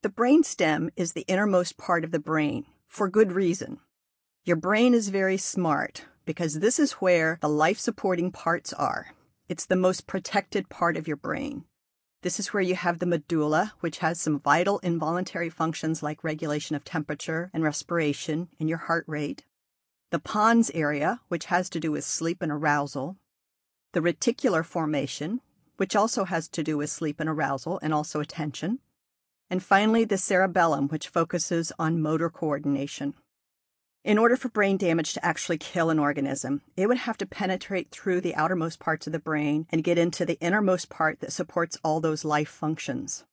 The brainstem is the innermost part of the brain, for good reason. Your brain is very smart because this is where the life-supporting parts are. It's the most protected part of your brain. This is where you have the medulla, which has some vital involuntary functions like regulation of temperature and respiration and your heart rate. The pons area, which has to do with sleep and arousal. The reticular formation, which also has to do with sleep and arousal and also attention. And finally, the cerebellum, which focuses on motor coordination. In order for brain damage to actually kill an organism, it would have to penetrate through the outermost parts of the brain and get into the innermost part that supports all those life functions.